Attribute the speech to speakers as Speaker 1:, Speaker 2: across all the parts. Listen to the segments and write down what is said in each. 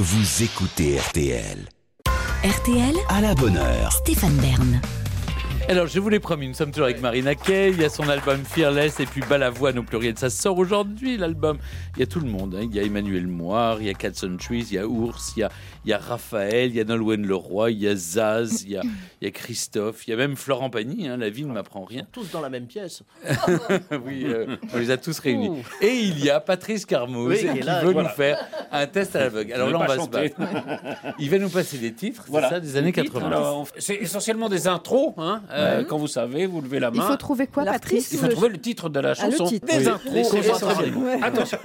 Speaker 1: vous écoutez RTL.
Speaker 2: RTL,
Speaker 1: À la bonne heure.
Speaker 2: Stéphane Bern.
Speaker 3: Alors, je vous l'ai promis, nous sommes toujours avec Marina Kaye. Il y a son album Fearless et puis Balavoine au pluriel. Ça sort aujourd'hui, l'album. Il y a tout le monde. Il y a Emmanuel Moire, il y a Cats and Trees, il y a Ours, il y a Raphaël, il y a Nolwenn Leroy, il y a Zaz, il y a Christophe, il y a même Florent Pagny. La vie ne m'apprend rien.
Speaker 4: Tous dans la même pièce.
Speaker 3: Oui, on les a tous réunis. Et il y a Patrice Carmouze qui veut nous faire un test à l'aveugle. Alors là, on va se battre. Il va nous passer des titres, c'est ça, des années 80.
Speaker 5: Alors, c'est essentiellement des intros. Quand vous savez, vous levez la main.
Speaker 6: Il faut trouver quoi, Patrice?
Speaker 5: Il faut trouver le titre de la chanson.
Speaker 6: Des
Speaker 5: intros. Attention.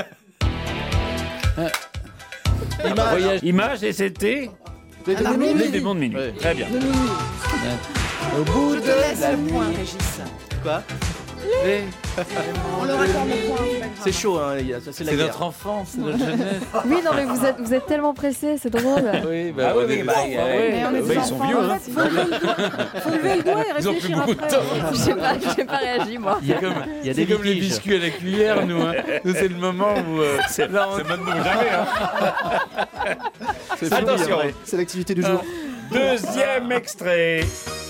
Speaker 5: Image et c'était les démons de minuit.
Speaker 4: Ouais.
Speaker 5: Très bien.
Speaker 6: Au bout de la nuit, Régis.
Speaker 4: Quoi?
Speaker 6: On leur accorde le point.
Speaker 4: C'est chaud, hein, c'est la
Speaker 3: C'est
Speaker 4: guerre.
Speaker 3: notre enfance, c'est notre jeunesse.
Speaker 7: Oui, non, mais vous êtes tellement pressés, c'est drôle.
Speaker 3: Oui,
Speaker 5: Ah oui,
Speaker 3: on est des
Speaker 5: ils sont vieux.
Speaker 6: En fait, faut lever le doigt et
Speaker 3: Ils ont plus
Speaker 6: réfléchir
Speaker 3: beaucoup de
Speaker 6: après.
Speaker 3: temps.
Speaker 7: J'ai pas réagi, moi.
Speaker 4: Il y a
Speaker 3: C'est
Speaker 4: des
Speaker 3: comme les
Speaker 4: litiges.
Speaker 3: biscuits à la cuillère, nous. Nous, c'est le moment où... c'est maintenant ou jamais.
Speaker 5: Attention.
Speaker 4: C'est l'activité du jour.
Speaker 5: Deuxième extrait.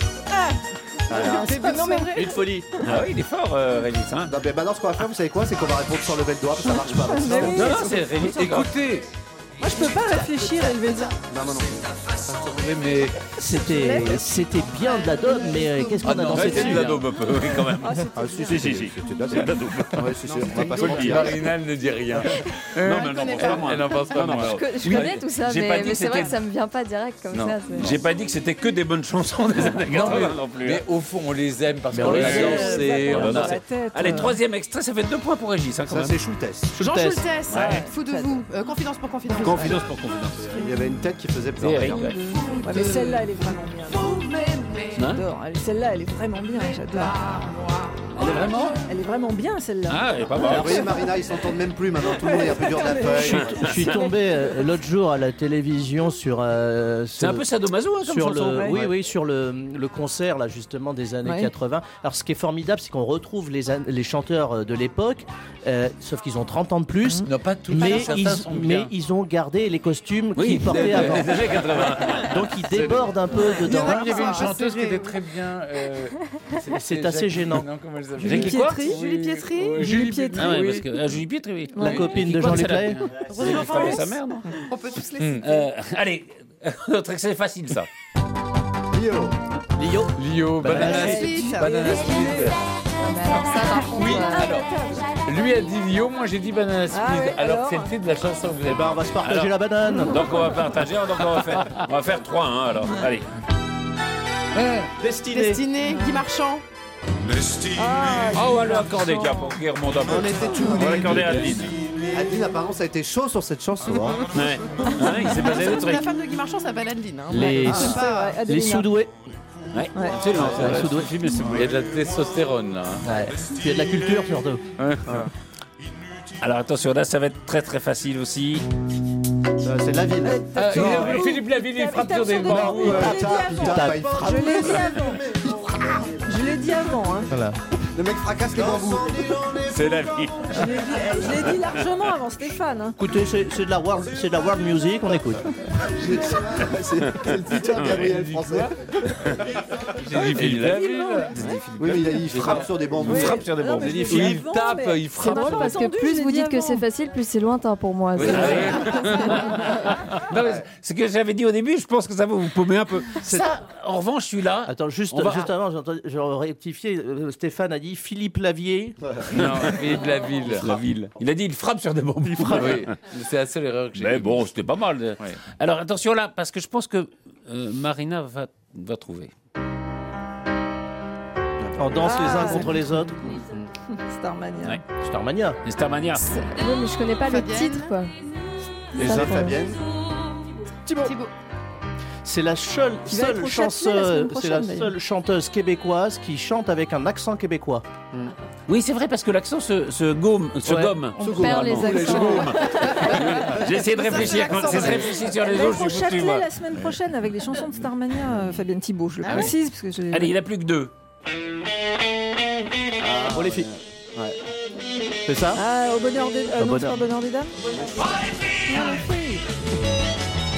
Speaker 6: Non, mais vrai.
Speaker 4: Une folie.
Speaker 5: Ah oui, il est fort, Régis.
Speaker 8: Non, mais maintenant, ce qu'on va faire, vous savez quoi? C'est qu'on va répondre sans lever le doigt, parce que ça marche pas.
Speaker 6: Mais oui.
Speaker 5: Non, c'est Régis.
Speaker 3: Écoutez,
Speaker 6: Moi, je peux pas réfléchir et lever le doigt.
Speaker 8: Non, non, non.
Speaker 3: mais...
Speaker 4: C'était bien de la daube, mais qu'est-ce qu'on a dansé
Speaker 5: C'est
Speaker 4: dessus
Speaker 5: de la
Speaker 4: là
Speaker 5: daube un peu, oui, quand même.
Speaker 8: Ah, si.
Speaker 5: C'était de la daube.
Speaker 8: Ouais, c'est sûr. On va pas se
Speaker 5: Faut le
Speaker 8: mentir.
Speaker 5: dire.
Speaker 3: Marina, elle ne dit rien.
Speaker 5: Non, mais elle n'en pense pas moins.
Speaker 3: Elle n'en pense pas
Speaker 5: Non,
Speaker 3: moins.
Speaker 7: Je connais tout ça,
Speaker 5: J'ai pas dit
Speaker 7: mais
Speaker 5: que
Speaker 7: c'est vrai
Speaker 5: c'était-
Speaker 7: que ça me vient pas direct comme
Speaker 3: Non.
Speaker 7: ça.
Speaker 5: J'ai pas dit que c'était que des bonnes chansons des années 80 non plus.
Speaker 3: Mais au fond, on les aime parce
Speaker 4: Mais
Speaker 3: qu'on
Speaker 4: on
Speaker 3: les
Speaker 4: les
Speaker 3: a
Speaker 4: aime.
Speaker 3: dansés.
Speaker 5: on
Speaker 3: on
Speaker 5: a-
Speaker 3: a-
Speaker 6: la tête.
Speaker 5: Allez, troisième extrait, ça fait 2 points pour Régis. Quand
Speaker 8: Ça,
Speaker 5: même.
Speaker 8: c'est Schultes.
Speaker 6: Jean
Speaker 4: Schultes.
Speaker 6: Schultes. Fou de vous. Confidence pour confidence.
Speaker 5: Confidence pour confidence.
Speaker 8: Il y avait une tête qui faisait
Speaker 5: C'est
Speaker 8: peur.
Speaker 5: Eric.
Speaker 8: regarde.
Speaker 6: Ouais, mais celle-là, elle est vraiment bien. J'adore. Celle-là, elle est vraiment bien. J'adore.
Speaker 5: Elle est vraiment
Speaker 6: Elle est vraiment bien, celle-là.
Speaker 5: Ah, elle est pas
Speaker 8: Vous
Speaker 5: mal.
Speaker 8: voyez, Marina, ils s'entendent même plus maintenant. Tout le monde est un peu dur de la feuille.
Speaker 4: Je suis tombé l'autre jour à la télévision sur.
Speaker 5: C'est un peu sadomaso comme
Speaker 4: sur
Speaker 5: chanson.
Speaker 4: le, oui, sur le concert là justement des années
Speaker 6: Ouais.
Speaker 4: 80. Alors ce qui est formidable, c'est qu'on retrouve les chanteurs de l'époque, sauf qu'ils ont 30 ans de plus.
Speaker 3: Non, pas tous,
Speaker 4: Mais
Speaker 3: certains sont
Speaker 4: mais
Speaker 3: bien.
Speaker 4: ils ont gardé les costumes
Speaker 5: Oui,
Speaker 4: qu'ils portaient avant.
Speaker 5: des années 80.
Speaker 4: Donc ils débordent un peu dedans.
Speaker 3: Il y avait une chanteuse qui était très bien.
Speaker 4: C'est assez gênant.
Speaker 3: Non, comment elle s'appelle
Speaker 6: Julie
Speaker 5: Jackie quoi
Speaker 6: Pietri. Julie Pietri.
Speaker 3: Oui,
Speaker 6: Julie Pietri.
Speaker 5: Ah ouais,
Speaker 3: Oui.
Speaker 5: parce que Julie Pietri, oui.
Speaker 4: La copine de Jean-Luc Lahaye.
Speaker 5: Il a frappé sa mère, non
Speaker 6: On peut tous les citer.
Speaker 5: Allez, notre extrait facile, ça.
Speaker 8: Lio.
Speaker 4: Lio.
Speaker 3: Lio, Banana
Speaker 6: Split.
Speaker 3: Split. Banana Split.
Speaker 7: Ça, par contre,
Speaker 3: Oui, alors, lui a dit Lio, moi j'ai dit Banana Split.
Speaker 6: Ah ouais,
Speaker 3: alors,
Speaker 6: alors
Speaker 3: c'est le titre de la chanson que vous avez.
Speaker 4: Eh ben on va se partager
Speaker 5: Alors.
Speaker 4: la banane.
Speaker 5: Donc on va partager, donc on va faire 3, hein, alors. Allez.
Speaker 4: Destinée.
Speaker 6: Destinée. Guy Marchand.
Speaker 5: Oh, on va lui accorder, tiens, pour qu'il remonte un peu.
Speaker 8: On était tous
Speaker 5: On va l'accorder à
Speaker 8: libres.
Speaker 5: Adeline.
Speaker 8: Adeline, apparemment, ça a été chaud sur cette chanson. Hein.
Speaker 5: Ouais. Ah, il s'est passé des trucs.
Speaker 6: La femme de Guy Marchand s'appelle Adeline.
Speaker 4: Les-
Speaker 6: Ah, c'est pas
Speaker 4: Les
Speaker 6: Adelina.
Speaker 4: sous-doués.
Speaker 5: Ouais.
Speaker 6: Ouais.
Speaker 5: Absolument.
Speaker 4: Ouais, sous-doué.
Speaker 3: Il y a de la testostérone là.
Speaker 4: Ouais. Puis il y a de la culture surtout.
Speaker 5: Alors attention, là ça va être très très facile aussi.
Speaker 8: C'est de la ville.
Speaker 3: Philippe Laville, il frappe sur des
Speaker 6: tape
Speaker 3: bancs.
Speaker 6: sur des bancs.
Speaker 8: Il tape, il tape, il frappe.
Speaker 6: Je l'ai dit avant. Je l'ai dit avant. Hein.
Speaker 4: Voilà.
Speaker 8: Le mec fracasse les bambous.
Speaker 5: C'est la vie.
Speaker 6: Je l'ai dit largement avant Stéphane. Hein.
Speaker 4: Écoutez, c'est de la world music, on écoute.
Speaker 8: C'est le Peter Gabriel français.
Speaker 3: J'ai dit Philippe Laville.
Speaker 8: Oui, mais il frappe sur des bambous.
Speaker 5: Il frappe sur des bombes.
Speaker 3: Il tape, il
Speaker 7: C'est
Speaker 3: frappe.
Speaker 7: drôle parce que
Speaker 6: entendu, je
Speaker 7: plus
Speaker 6: l'ai
Speaker 7: vous
Speaker 6: dit
Speaker 7: dites que
Speaker 6: avant.
Speaker 7: c'est facile, plus c'est lointain pour moi.
Speaker 5: Oui, non, mais ce que j'avais dit au début, je pense que ça va vous paumer un peu. Ça, en revanche, celui-là.
Speaker 4: Attends, juste
Speaker 5: On va-
Speaker 4: avant, j'ai rectifié. Stéphane a dit Philippe Lavier.
Speaker 3: Non, Philippe Laville.
Speaker 5: Il a dit il frappe sur des bombes.
Speaker 3: Oui, c'est la seule erreur que j'ai.
Speaker 5: Mais bon, c'était pas mal.
Speaker 3: Ouais.
Speaker 5: Alors attention là, parce que je pense que Marina va trouver.
Speaker 4: On danse les uns
Speaker 6: Ah.
Speaker 4: contre les autres.
Speaker 6: Starmania.
Speaker 5: Ouais.
Speaker 4: Starmania.
Speaker 5: Et Starmania.
Speaker 7: Oui, mais je connais pas
Speaker 6: Fabienne.
Speaker 7: le titre, quoi.
Speaker 8: Les
Speaker 7: Ça,
Speaker 8: uns,
Speaker 7: pour-
Speaker 8: Fabienne.
Speaker 6: Thibaut.
Speaker 4: C'est la seule,
Speaker 6: Qui va être au Châtelet la semaine
Speaker 4: c'est la
Speaker 6: prochaine,
Speaker 4: seule chanteuse québécoise qui chante avec un accent québécois.
Speaker 5: Oui, c'est vrai parce que l'accent se gomme.
Speaker 7: On perd les accents.
Speaker 5: J'ai essayé de réfléchir. Quand j'ai réfléchi sur les
Speaker 6: Elle va
Speaker 5: autres,
Speaker 6: être au
Speaker 5: je suis foutu,
Speaker 6: Châtelet
Speaker 5: moi.
Speaker 6: la semaine prochaine avec des chansons de Starmania. Fabienne Thibault, je le précise parce que je.
Speaker 5: Allez, il n'a plus que 2.
Speaker 4: Pour les filles.
Speaker 8: Ouais.
Speaker 4: C'est ça
Speaker 6: Ah, au bonheur des.
Speaker 4: Au
Speaker 6: non, c'est
Speaker 4: bonheur.
Speaker 6: pas au bonheur des dames. Ah, les filles.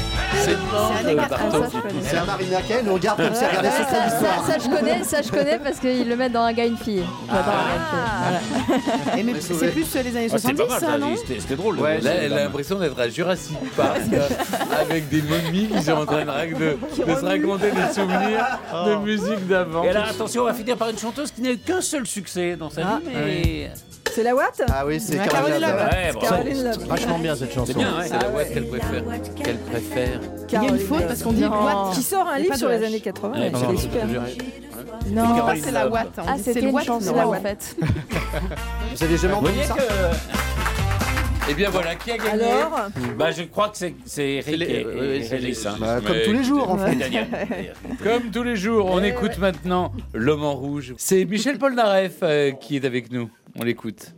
Speaker 3: C'est
Speaker 6: années
Speaker 3: le
Speaker 6: 80,
Speaker 3: Bartok.
Speaker 7: ça, je connais.
Speaker 8: C'est la Marina Kaye, nous regarde comme si elle regardait Secret d'Histoire.
Speaker 7: Ça, je connais parce qu'ils le mettent dans un gars, une fille. J'adore un gars, une fille. Voilà.
Speaker 6: Et mais c'est plus les années
Speaker 5: Ah, c'est
Speaker 6: 70,
Speaker 5: pas mal,
Speaker 6: ça,
Speaker 5: ça,
Speaker 6: non?
Speaker 5: c'était drôle.
Speaker 8: Ouais,
Speaker 3: Là, elle a l'impression d'être à Jurassic Park avec des momies qui sont en train de se raconter des souvenirs de musique d'avant.
Speaker 5: Et là, attention, on va finir par une chanteuse qui n'a eu qu'un seul succès dans sa vie, mais...
Speaker 6: C'est la Watt?
Speaker 8: Ah oui, c'est
Speaker 6: Caroline
Speaker 8: Caroline
Speaker 6: Love.
Speaker 8: Love.
Speaker 5: Ouais, bravo.
Speaker 6: Caroline Love.
Speaker 4: Vachement bien cette chanson.
Speaker 5: C'est bien, ouais.
Speaker 3: C'est la boîte qu'elle préfère. Qu'elle préfère.
Speaker 6: Il y a une faute parce qu'on dit
Speaker 7: Non.
Speaker 6: Watt qui sort un livre sur les années 80.
Speaker 5: Ouais,
Speaker 6: C'est super.
Speaker 7: Non,
Speaker 5: Caroline
Speaker 6: C'est la
Speaker 5: Love.
Speaker 6: Watt.
Speaker 7: ah, c'était une chanson
Speaker 6: la
Speaker 7: en
Speaker 6: Watt.
Speaker 7: fait.
Speaker 8: Vous avez jamais
Speaker 5: Vous
Speaker 8: entendu
Speaker 5: voyez
Speaker 8: ça
Speaker 5: que...
Speaker 3: Et bien voilà, qui a gagné?
Speaker 6: Alors,
Speaker 5: Bah, je crois que c'est Eric et Régis. Hein.
Speaker 8: Bah, comme tous les jours, en fait.
Speaker 5: Daniel.
Speaker 3: Comme tous les jours, on écoute maintenant L'Homme en Rouge. C'est Michel Polnareff qui est avec nous. On l'écoute.